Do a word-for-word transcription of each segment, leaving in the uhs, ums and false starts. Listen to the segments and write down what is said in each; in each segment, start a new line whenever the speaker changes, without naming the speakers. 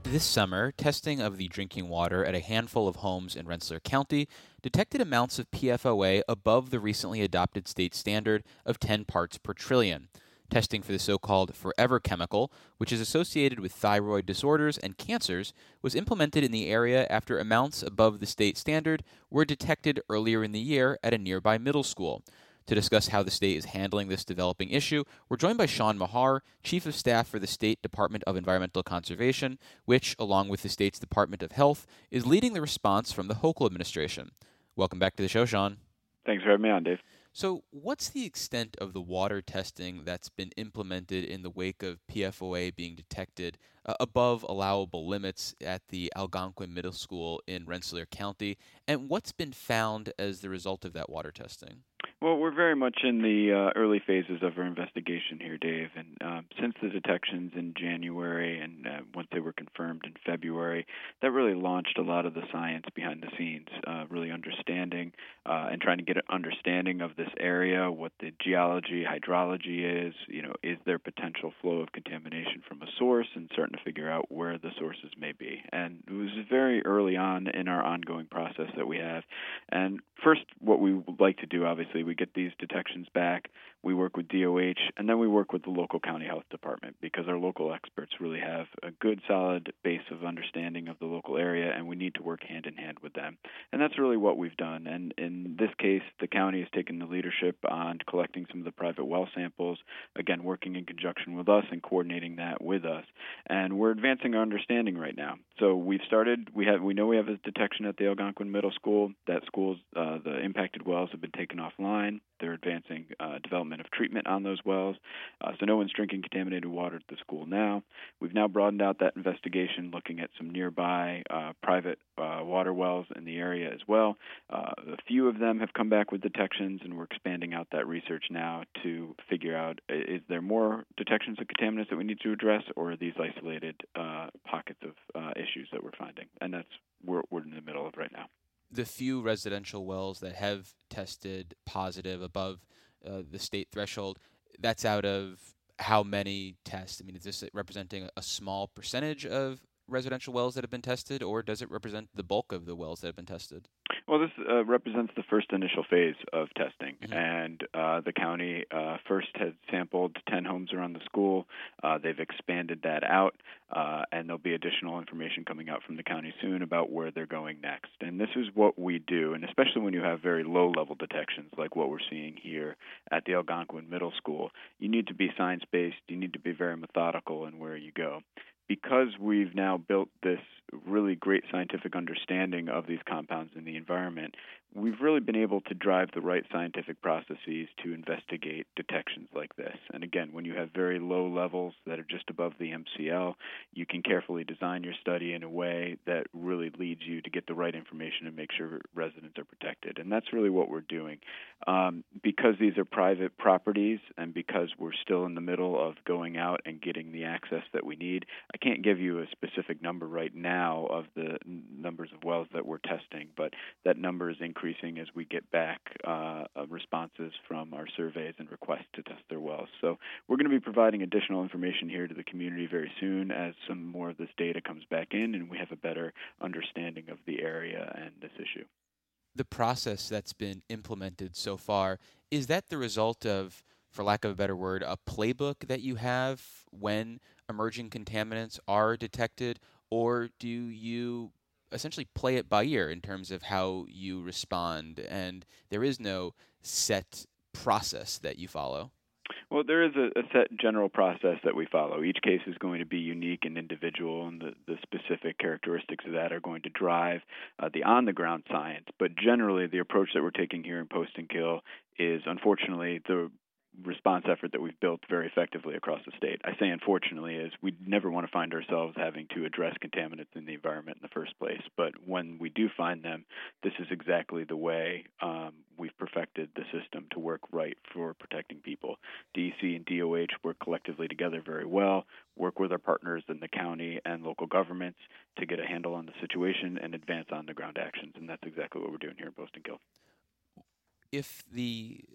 This summer, testing of the drinking water at a handful of homes in Rensselaer County detected amounts of P F O A above the recently adopted state standard of ten parts per trillion. Testing for the so-called forever chemical, which is associated with thyroid disorders and cancers, was implemented in the area after amounts above the state standard were detected earlier in the year at a nearby middle school. To discuss how the state is handling this developing issue, we're joined by Sean Mahar, Chief of Staff for the State Department of Environmental Conservation, which, along with the state's Department of Health, is leading the response from the Hochul administration. Welcome back to the show, Sean.
Thanks for having me on, Dave.
So, what's the extent of the water testing that's been implemented in the wake of P F O A being detected uh, above allowable limits at the Algonquin Middle School in Rensselaer County? And what's been found as the result of that water testing?
Well, we're very much in the uh, early phases of our investigation here, Dave. And um, since the detections in January and uh, once they were confirmed in February, that really launched a lot of the science behind the scenes, uh, really understanding uh, and trying to get an understanding of this area, what the geology, hydrology is, you know, is there potential flow of contamination from a source, and starting to figure out where the sources may be. And it was very early on in our ongoing process that we have. And first, what we would like to do, obviously, we get these detections back, we work with D O H, and then we work with the local county health department because our local experts really have a good, solid base of understanding of the local area, and we need to work hand in hand with them. And that's really what we've done. And in this case, the county has taken the leadership on collecting some of the private well samples, again, working in conjunction with us and coordinating that with us. And we're advancing our understanding right now. So we've started, we have, we know we have a detection at the Algonquin Middle School. That school's, uh, the impacted wells have been taken offline. They're advancing uh, development of treatment on those wells. Uh, so no one's drinking contaminated water at the school now. We've now broadened out that investigation, looking at some nearby uh, private uh, water wells in the area as well. Uh, a few of them have come back with detections, and we're expanding out that research now to figure out, is there more detections of contaminants that we need to address, or are these isolated uh, pockets of uh, issues that we're finding? And that's what we're in the middle of right now.
The few residential wells that have tested positive above uh, the state threshold, that's out of how many tests? I mean, is this representing a small percentage of residential wells that have been tested, or does it represent the bulk of the wells that have been tested?
Well, this uh, represents the first initial phase of testing,
Mm-hmm.
and uh, the county uh, first had sampled ten homes around the school. Uh, they've expanded that out, uh, and there'll be additional information coming out from the county soon about where they're going next. And this is what we do, and especially when you have very low-level detections like what we're seeing here at the Algonquin Middle School, you need to be science-based. You need to be very methodical in where you go. Because we've now built this really great scientific understanding of these compounds in the environment, we've really been able to drive the right scientific processes to investigate detections like this. And again, when you have very low levels that are just above the M C L, you can carefully design your study in a way that really leads you to get the right information and make sure residents are protected. And that's really what we're doing. Um, because these are private properties and because we're still in the middle of going out and getting the access that we need, I can't give you a specific number right now of the numbers of wells that we're testing, but that number is increasing as we get back uh, responses from our surveys and requests to test their wells. So we're going to be providing additional information here to the community very soon as some more of this data comes back in and we have a better understanding of the area and this issue.
The process that's been implemented so far, is that the result of, for lack of a better word, a playbook that you have when emerging contaminants are detected, or do you essentially play it by ear in terms of how you respond, and there is no set process that you follow?
Well, there is a, a set general process that we follow. Each case is going to be unique and individual, and the, the specific characteristics of that are going to drive uh, the on-the-ground science. But generally, the approach that we're taking here in Post and Kill is, unfortunately, the response effort that we've built very effectively across the state. I say unfortunately is we never want to find ourselves having to address contaminants in the environment in the first place. But when we do find them, this is exactly the way um, we've perfected the system to work right for protecting people. D E C and D O H work collectively together very well, work with our partners in the county and local governments to get a handle on the situation and advance on-the-ground actions. And that's exactly what we're doing here in Post and Kill.
If the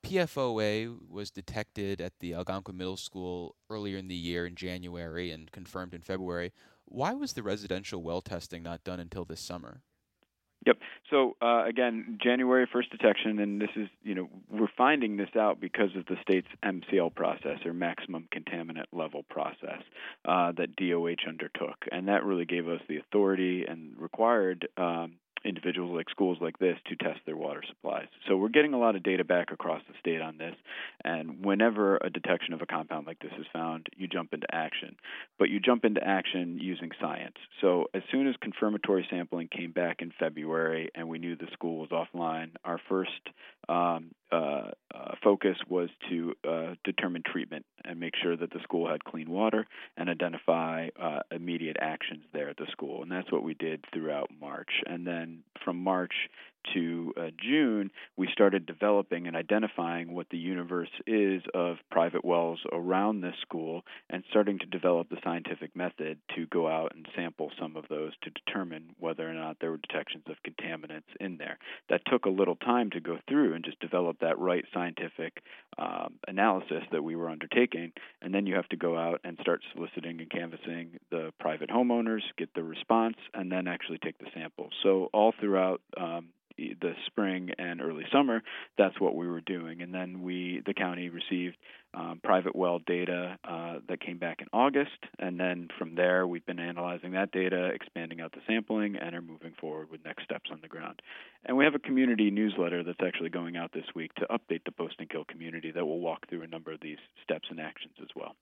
P F O A was detected at the Algonquin Middle School earlier in the year in January and confirmed in February. Why was the residential well testing not done until this summer?
Yep. So uh, again, January first detection, and this is, you know, we're finding this out because of the state's M C L process, or maximum contaminant level process, uh, that D O H undertook, and that really gave us the authority and required um, individuals like schools like this to test their water supplies. So we're getting a lot of data back across the state on this, and whenever a detection of a compound like this is found, you jump into action. But you jump into action using science. So as soon as confirmatory sampling came back in February and we knew the school was offline, our first um, uh, uh, focus was to uh, determine treatment and make sure that the school had clean water and identify uh, immediate actions there at the school. And that's what we did throughout March. And then from March to uh, June, we started developing and identifying what the universe is of private wells around this school and starting to develop the scientific method to go out and sample some of those to determine whether or not there were detections of contaminants in there. That took a little time to go through and just develop that right scientific um, analysis that we were undertaking, and then you have to go out and start soliciting and canvassing the private homeowners, get the response, and then actually take the samples. So all throughout um, the spring and early summer, that's what we were doing. And then we, the county, received um, private well data uh, that came back in August. And then from there, we've been analyzing that data, expanding out the sampling, and are moving forward with next steps on the ground. And we have a community newsletter that's actually going out this week to update the Post-and-Kill community that will walk through a number of these steps and actions as well.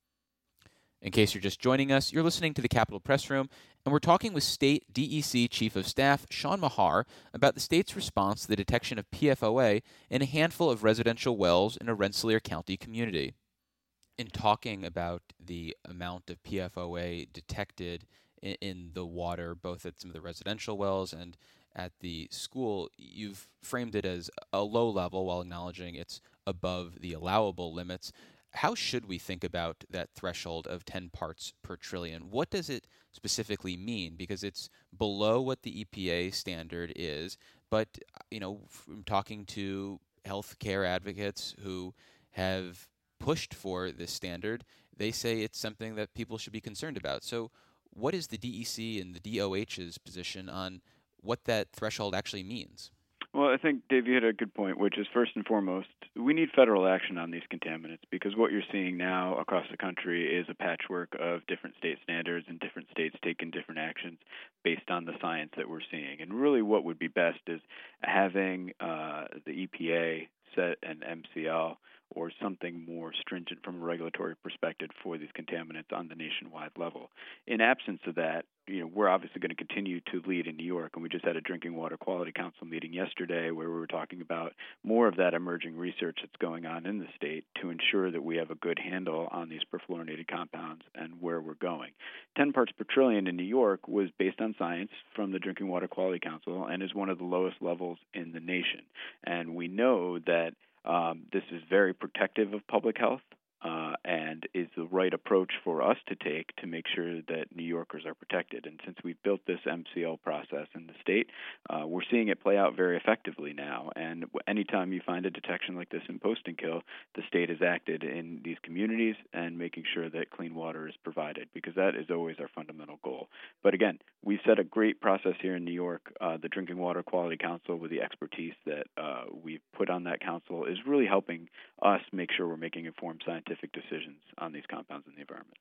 In case you're just joining us, you're listening to the Capitol Press Room, and we're talking with State D E C Chief of Staff Sean Mahar about the state's response to the detection of P F O A in a handful of residential wells in a Rensselaer County community. In talking about the amount of P F O A detected in, in the water, both at some of the residential wells and at the school, you've framed it as a low level while acknowledging it's above the allowable limits. How should we think about that threshold of ten parts per trillion? What does it specifically mean? Because it's below what the E P A standard is, but you know, from talking to healthcare advocates who have pushed for this standard, they say it's something that people should be concerned about. So what is the D E C and the D O H's position on what that threshold actually means?
Well, I think, Dave, you hit a good point, which is first and foremost, we need federal action on these contaminants, because what you're seeing now across the country is a patchwork of different state standards and different states taking different actions based on the science that we're seeing. And really what would be best is having uh, the E P A set an M C L or something more stringent from a regulatory perspective for these contaminants on the nationwide level. In absence of that, you know, we're obviously going to continue to lead in New York, and we just had a Drinking Water Quality Council meeting yesterday where we were talking about more of that emerging research that's going on in the state to ensure that we have a good handle on these perfluorinated compounds and where we're going. ten parts per trillion in New York was based on science from the Drinking Water Quality Council and is one of the lowest levels in the nation. And we know that Um, this is very protective of public health uh, and is the right approach for us to take to make sure that New Yorkers are protected. And since we've built this M C L process in the state, uh, we're seeing it play out very effectively now. And anytime you find a detection like this in Post-and-Kill, the state has acted in these communities and making sure that clean water is provided, because that is always our fundamental goal. But again, we've set a great process here in New York. Uh, the Drinking Water Quality Council, with the expertise that uh, we've put on that council, is really helping us make sure we're making informed scientific decisions on these compounds in the environment.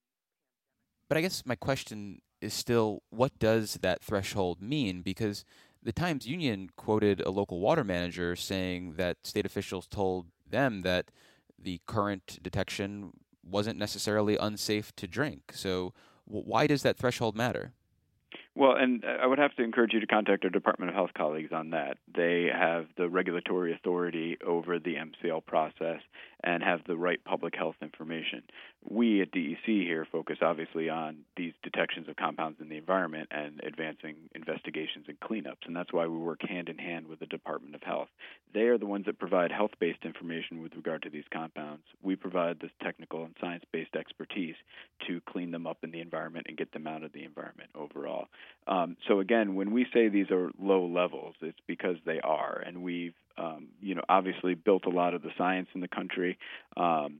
But I guess my question is still, what does that threshold mean? Because the Times Union quoted a local water manager saying that state officials told them that the current detection wasn't necessarily unsafe to drink. So w- why does that threshold matter?
Well, and I would have to encourage you to contact our Department of Health colleagues on that. They have the regulatory authority over the M C L process and have the right public health information. We at D E C here focus obviously on these detections of compounds in the environment and advancing investigations and cleanups, and that's why we work hand in hand with the Department of Health. They are the ones that provide health-based information with regard to these compounds. We provide this technical and science-based expertise to clean them up in the environment and get them out of the environment overall. Um, so again, when we say these are low levels, it's because they are, and we've um, you know, obviously built a lot of the science in the country um,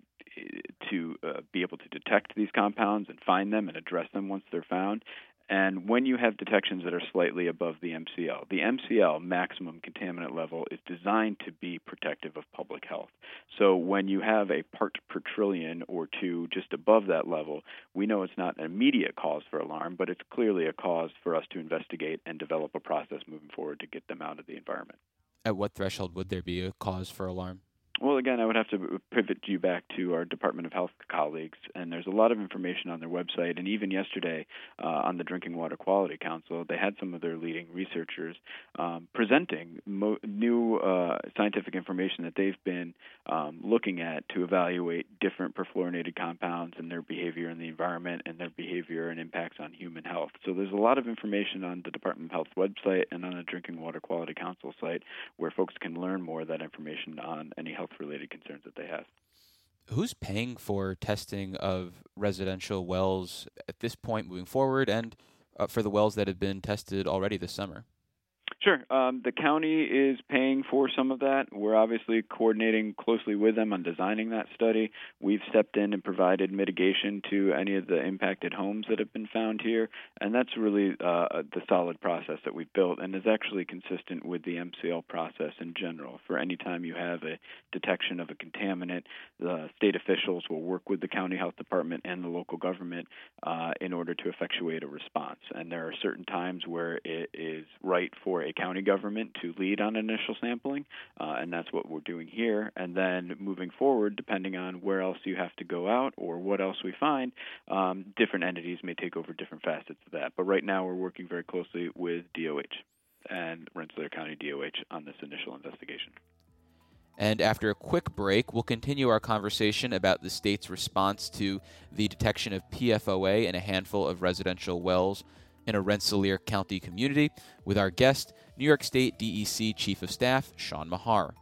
to uh, be able to detect these compounds and find them and address them once they're found. And when you have detections that are slightly above the M C L, the M C L, maximum contaminant level, is designed to be protective of public health. So when you have a part per trillion or two just above that level, we know it's not an immediate cause for alarm, but it's clearly a cause for us to investigate and develop a process moving forward to get them out of the environment.
At what threshold would there be a cause for alarm?
Well, again, I would have to pivot you back to our Department of Health colleagues, and there's a lot of information on their website. And even yesterday uh, on the Drinking Water Quality Council, they had some of their leading researchers um, presenting mo- new uh, scientific information that they've been um, looking at to evaluate different perfluorinated compounds and their behavior in the environment and their behavior and impacts on human health. So there's a lot of information on the Department of Health website and on the Drinking Water Quality Council site where folks can learn more of that information on any health related concerns that they have.
Who's paying for testing of residential wells at this point moving forward, and uh, for the wells that have been tested already this summer?
Sure. Um, the county is paying for some of that. We're obviously coordinating closely with them on designing that study. We've stepped in and provided mitigation to any of the impacted homes that have been found here, and that's really uh, the solid process that we've built and is actually consistent with the M C L process in general. For any time you have a detection of a contaminant, the state officials will work with the county health department and the local government uh, in order to effectuate a response. And there are certain times where it is right for a county government to lead on initial sampling, uh, and that's what we're doing here. And then moving forward, depending on where else you have to go out or what else we find, um, different entities may take over different facets of that. But right now we're working very closely with D O H and Rensselaer County D O H on this initial investigation.
And after a quick break, we'll continue our conversation about the state's response to the detection of P F O A in a handful of residential wells in a Rensselaer County community with our guest, New York State D E C Chief of Staff, Sean Mahar.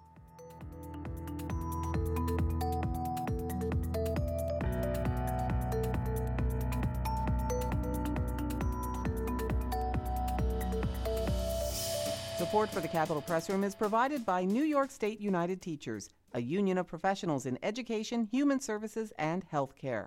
Support for the Capitol Press Room is provided by New York State United Teachers, a union of professionals in education, human services, and healthcare.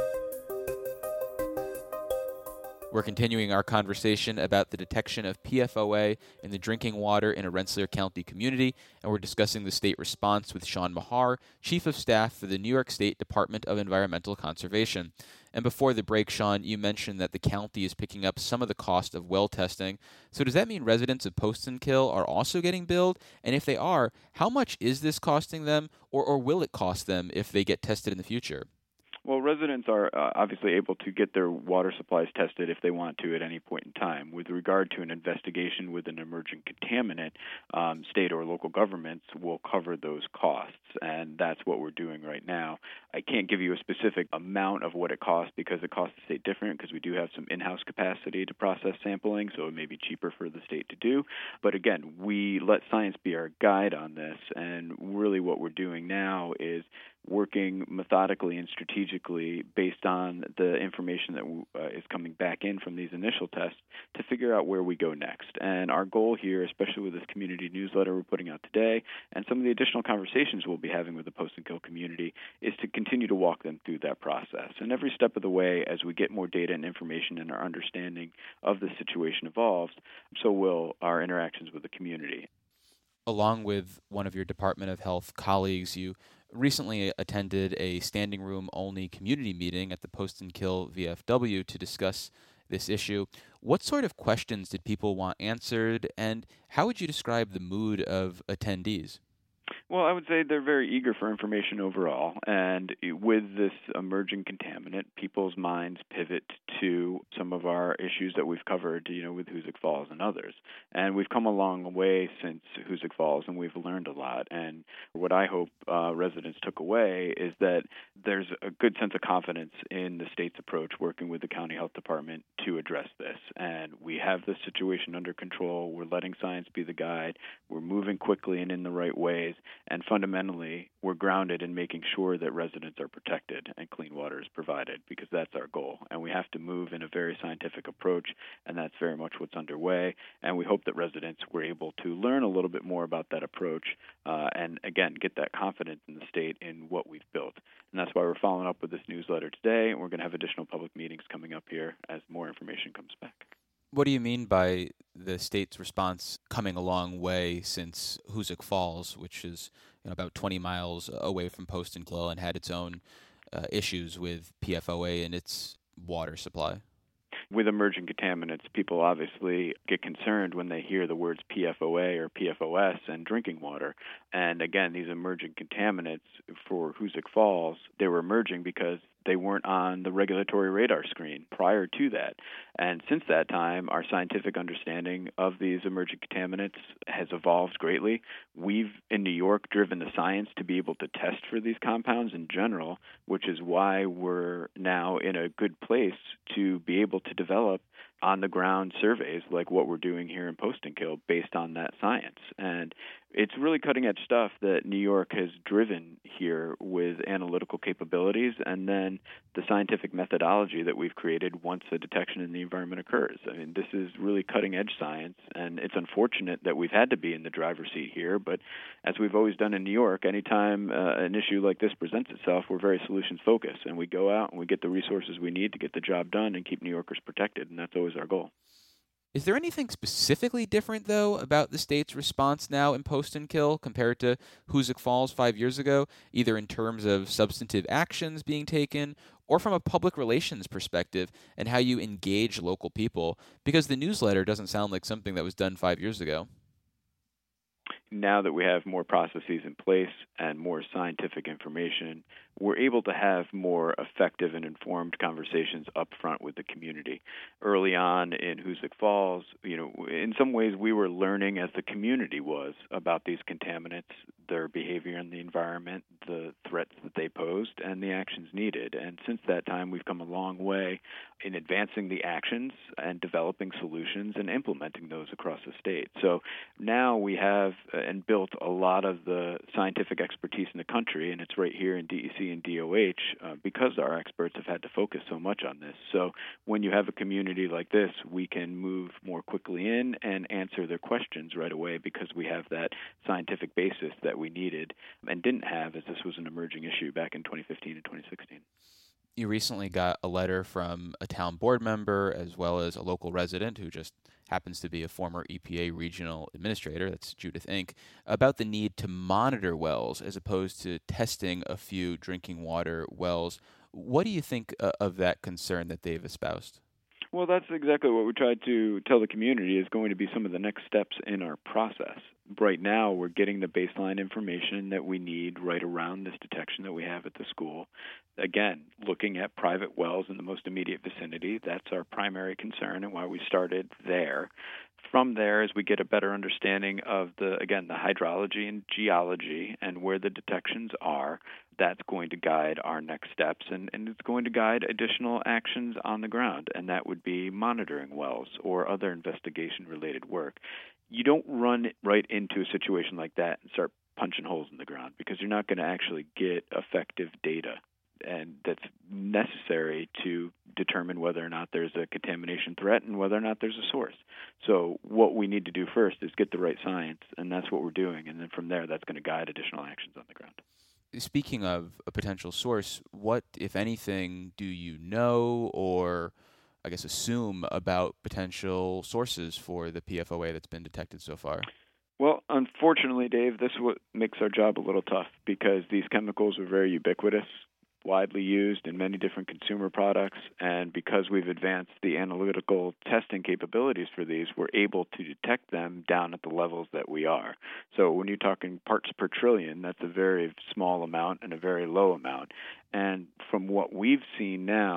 We're continuing our conversation about the detection of P F O A in the drinking water in a Rensselaer County community, and we're discussing the state response with Sean Mahar, Chief of Staff for the New York State Department of Environmental Conservation. And before the break, Sean, you mentioned that the county is picking up some of the cost of well testing. So does that mean residents of Post&Kill are also getting billed? And if they are, how much is this costing them, or, or will it cost them if they get tested in the future?
Well, residents are uh, obviously able to get their water supplies tested if they want to at any point in time. With regard to an investigation with an emerging contaminant, um, state or local governments will cover those costs, and that's what we're doing right now. I can't give you a specific amount of what it costs because it costs the state different because we do have some in-house capacity to process sampling, so it may be cheaper for the state to do. But again, we let science be our guide on this, and really what we're doing now is working methodically and strategically based on the information that uh, is coming back in from these initial tests to figure out where we go next. And our goal here, especially with this community newsletter we're putting out today and some of the additional conversations we'll be having with the Post&Kill community, is to continue to walk them through that process. And every step of the way, as we get more data and information and our understanding of the situation evolves, so will our interactions with the community.
Along with one of your Department of Health colleagues, you recently attended a standing room only community meeting at the Post&Kill V F W to discuss this issue. What sort of questions did people want answered, and how would you describe the mood of attendees?
Well, I would say they're very eager for information overall, and with this emerging contaminant, people's minds pivot to some of our issues that we've covered, you know, with Hoosick Falls and others. And we've come a long way since Hoosick Falls, and we've learned a lot. And what I hope uh, residents took away is that there's a good sense of confidence in the state's approach working with the county health department to address this. And we have this situation under control. We're letting science be the guide. We're moving quickly and in the right ways. And fundamentally, we're grounded in making sure that residents are protected and clean water is provided, because that's our goal. And we have to move in a very scientific approach, and that's very much what's underway. And we hope that residents were able to learn a little bit more about that approach uh, and, again, get that confidence in the state in what we've built. And that's why we're following up with this newsletter today, and we're going to have additional public meetings coming up here as more information comes back.
What do you mean by the state's response coming a long way since Hoosick Falls, which is you know, about twenty miles away from Poston Hill and had its own uh, issues with P F O A and its water supply?
With emerging contaminants, people obviously get concerned when they hear the words P F O A or P F O S and drinking water. And again, these emerging contaminants for Hoosick Falls, they were emerging because they weren't on the regulatory radar screen prior to that. And since that time, our scientific understanding of these emerging contaminants has evolved greatly. We've, in New York, driven the science to be able to test for these compounds in general, which is why we're now in a good place to be able to develop on-the-ground surveys like what we're doing here in Poston-Kill based on that science. And it's really cutting-edge stuff that New York has driven here with analytical capabilities and then the scientific methodology that we've created once a detection in the environment occurs. I mean, this is really cutting-edge science, and it's unfortunate that we've had to be in the driver's seat here, but as we've always done in New York, anytime uh, an issue like this presents itself, we're very solutions-focused, and we go out and we get the resources we need to get the job done and keep New Yorkers protected, and that's always our goal.
Is there anything specifically different, though, about the state's response now in Poston-Kill compared to Hoosick Falls five years ago, either in terms of substantive actions being taken or from a public relations perspective and how you engage local people? Because the newsletter doesn't sound like something that was done five years ago.
Now that we have more processes in place and more scientific information, we're able to have more effective and informed conversations up front with the community. Early on in Hoosick Falls, you know, in some ways we were learning as the community was about these contaminants, their behavior in the environment, the threats that they posed, and the actions needed. And since that time, we've come a long way in advancing the actions and developing solutions and implementing those across the state. So now we have and built a lot of the scientific expertise in the country, and it's right here in D E C and D O H uh, because our experts have had to focus so much on this. So when you have a community like this, we can move more quickly in and answer their questions right away because we have that scientific basis that we needed and didn't have as this was an emerging issue back in twenty fifteen and twenty sixteen.
You recently got a letter from a town board member as well as a local resident who just happens to be a former E P A regional administrator, that's Judith Ink, about the need to monitor wells as opposed to testing a few drinking water wells. What do you think uh, of that concern that they've espoused?
Well, that's exactly what we tried to tell the community is going to be some of the next steps in our process. Right now, we're getting the baseline information that we need right around this detection that we have at the school. Again, looking at private wells in the most immediate vicinity, that's our primary concern and why we started there. From there, as we get a better understanding of the, again, the hydrology and geology and where the detections are, that's going to guide our next steps, and, and it's going to guide additional actions on the ground, and that would be monitoring wells or other investigation-related work. You don't run right into a situation like that and start punching holes in the ground because you're not going to actually get effective data, and that's necessary to determine whether or not there's a contamination threat and whether or not there's a source. So what we need to do first is get the right science, and that's what we're doing, and then from there, that's going to guide additional actions on the ground.
Speaking of a potential source, what, if anything, do you know or, I guess, assume about potential sources for the P F O A that's been detected so far?
Well, unfortunately, Dave, this is what makes our job a little tough because these chemicals are very ubiquitous, widely used in many different consumer products, and because we've advanced the analytical testing capabilities for these, we're able to detect them down at the levels that we are. So when you're talking parts per trillion, that's a very small amount and a very low amount. And from what we've seen now,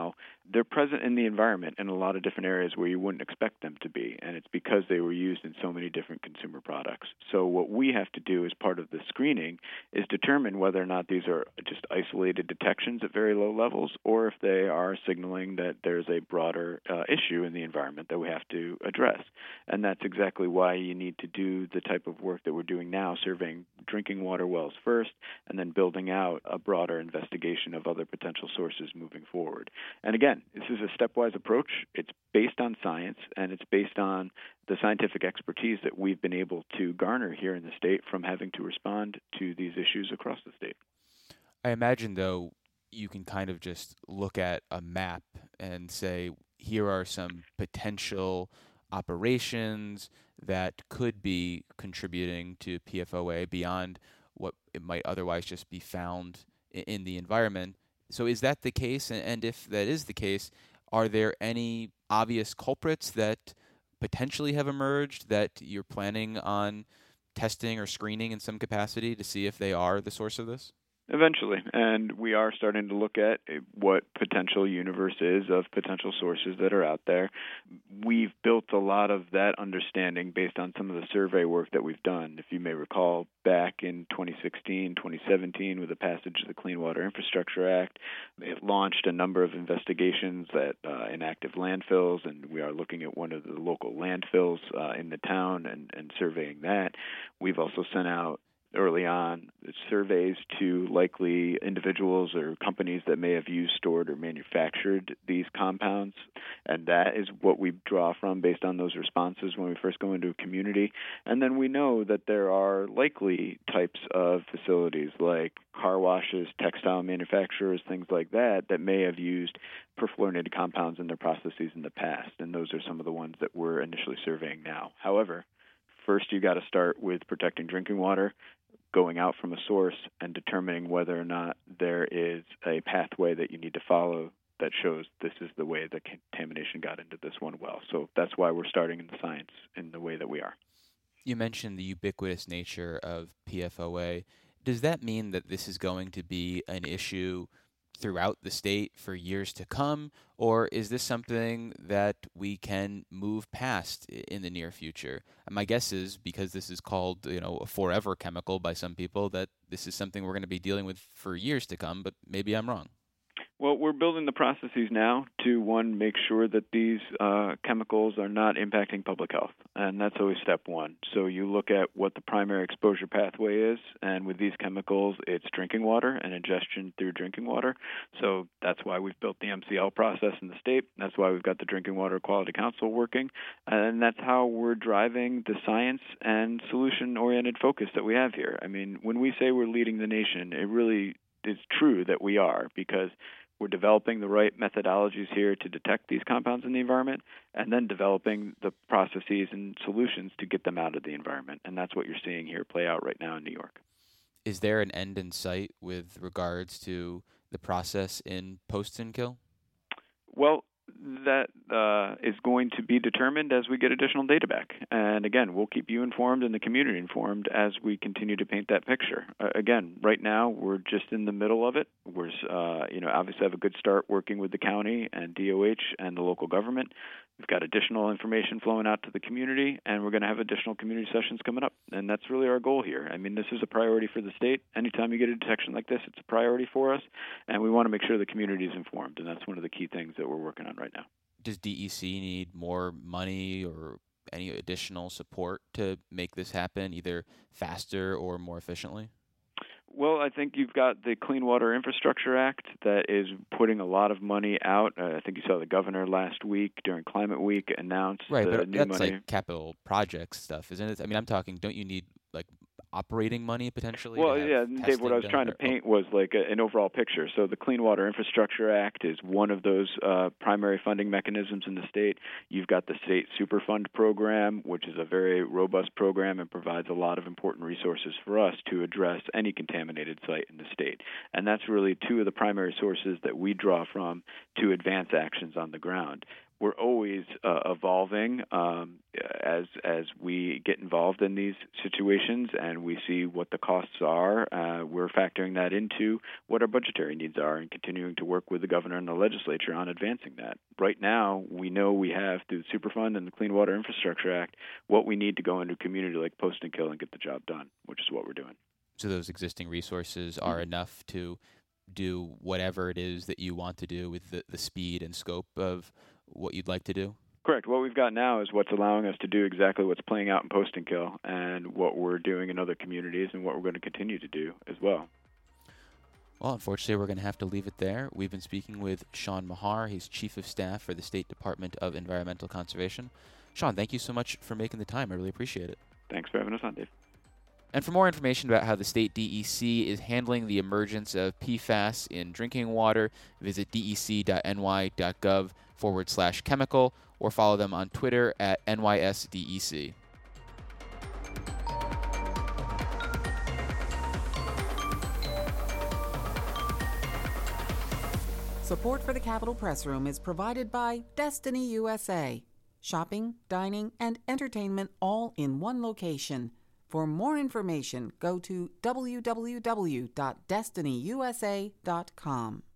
they're present in the environment in a lot of different areas where you wouldn't expect them to be, and it's because they were used in so many different consumer products. So what we have to do as part of the screening is determine whether or not these are just isolated detections at very low levels, or if they are signaling that there's a broader uh, issue in the environment that we have to address. And that's exactly why you need to do the type of work that we're doing now, surveying drinking water wells first, and then building out a broader investigation of other potential sources moving forward. And again, this is a stepwise approach. It's based on science, and it's based on the scientific expertise that we've been able to garner here in the state from having to respond to these issues across the state.
I imagine, though, you can kind of just look at a map and say, here are some potential operations that could be contributing to P F O A beyond what it might otherwise just be found in the environment. So is that the case? And if that is the case, are there any obvious culprits that potentially have emerged that you're planning on testing or screening in some capacity to see if they are the source of this?
Eventually, and we are starting to look at what potential universe is of potential sources that are out there. We've built a lot of that understanding based on some of the survey work that we've done. If you may recall, back in twenty sixteen, twenty seventeen, with the passage of the Clean Water Infrastructure Act, it launched a number of investigations at uh, inactive landfills, and we are looking at one of the local landfills uh, in the town and, and surveying that. We've also sent out early on surveys to likely individuals or companies that may have used, stored, or manufactured these compounds. And that is what we draw from based on those responses when we first go into a community. And then we know that there are likely types of facilities like car washes, textile manufacturers, things like that, that may have used perfluorinated compounds in their processes in the past. And those are some of the ones that we're initially surveying now. However, first you got to start with protecting drinking water, going out from a source and determining whether or not there is a pathway that you need to follow that shows this is the way the contamination got into this one well. So that's why we're starting in the science in the way that we are.
You mentioned the ubiquitous nature of P F O A. Does that mean that this is going to be an issue throughout the state for years to come, or is this something that we can move past in the near future? And my guess is, because this is called, you know, a forever chemical by some people, that this is something we're going to be dealing with for years to come, but maybe I'm wrong.
Well, we're building the processes now to, one, make sure that these uh, chemicals are not impacting public health, and that's always step one. So you look at what the primary exposure pathway is, and with these chemicals, it's drinking water and ingestion through drinking water. So that's why we've built the M C L process in the state. That's why we've got the Drinking Water Quality Council working, and that's how we're driving the science and solution-oriented focus that we have here. I mean, when we say we're leading the nation, it really is true that we are, because we're developing the right methodologies here to detect these compounds in the environment, and then developing the processes and solutions to get them out of the environment. And that's what you're seeing here play out right now in New York.
Is there an end in sight with regards to the process in Poston-Kill?
Well, that uh, is going to be determined as we get additional data back. And again, we'll keep you informed and the community informed as we continue to paint that picture. Uh, again, right now, we're just in the middle of it. We're, uh, you know, obviously have a good start working with the county and D O H and the local government. We've got additional information flowing out to the community, and we're going to have additional community sessions coming up. And that's really our goal here. I mean, this is a priority for the state. Anytime you get a detection like this, it's a priority for us, and we want to make sure the community is informed, and that's one of the key things that we're working on right now.
Does D E C need more money or any additional support to make this happen, either faster or more efficiently?
Well, I think you've got the Clean Water Infrastructure Act that is putting a lot of money out. Uh, I think you saw the governor last week during Climate Week announce
right,
the
but
new
that's
money.
like capital project stuff, isn't it? I mean, I'm talking, don't you need like operating money potentially?
Well, yeah, Dave, what I was trying to paint was like a, an overall picture. So the Clean Water Infrastructure Act is one of those uh, primary funding mechanisms in the state. You've got the State Superfund program, which is a very robust program and provides a lot of important resources for us to address any contaminated site in the state. And that's really two of the primary sources that we draw from to advance actions on the ground. we're always uh, evolving um, as as we get involved in these situations and we see what the costs are. Uh, we're factoring that into what our budgetary needs are and continuing to work with the governor and the legislature on advancing that. Right now, we know we have, through the Superfund and the Clean Water Infrastructure Act, what we need to go into a community like Poston Kill and get the job done, which is what we're doing.
So those existing resources are mm-hmm. enough to do whatever it is that you want to do with the, the speed and scope of what you'd like to do?
Correct. What we've got now is what's allowing us to do exactly what's playing out in Poston Kill and what we're doing in other communities and what we're going to continue to do as well.
Well, unfortunately, we're going to have to leave it there. We've been speaking with Sean Mahar. He's Chief of Staff for the State Department of Environmental Conservation. Sean, thank you so much for making the time. I really appreciate it.
Thanks for having us on, Dave.
And for more information about how the state D E C is handling the emergence of P FAS in drinking water, visit dec.ny.gov forward slash chemical or follow them on Twitter at N Y S D E C.
Support for the Capitol Press Room is provided by Destiny U S A. Shopping, dining, and entertainment all in one location. For more information, go to w w w dot destiny u s a dot com.